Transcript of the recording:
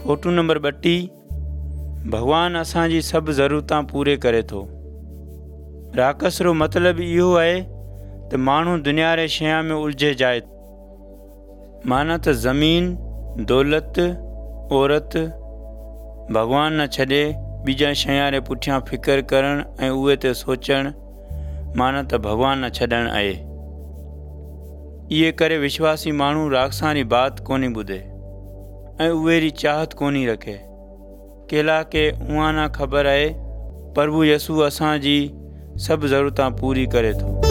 Photo number 32। भगवान असांजी सभु ज़रूरतां पूरे करे थो। राकस रो मतिलबु इहो आहे त माण्हू दुनिया रे शयां में उलझे जाए, माना त ज़मीन, दौलत, औरत, भगवान न छॾे ॿिजा शयां रे पुठियां फ़िकर करणु ऐं उहे ते सोचणु, माना त भगवान न छॾणु आहे। इहे करे विश्वासी माण्हू राकसां री बात कोन्हे ॿुधे ऐं उहे री चाहत कोन्हे रखे। केला के उहा न ख़बर आहे प्रभु यसू असांजी सभु ज़रूरतां पूरी करे थो।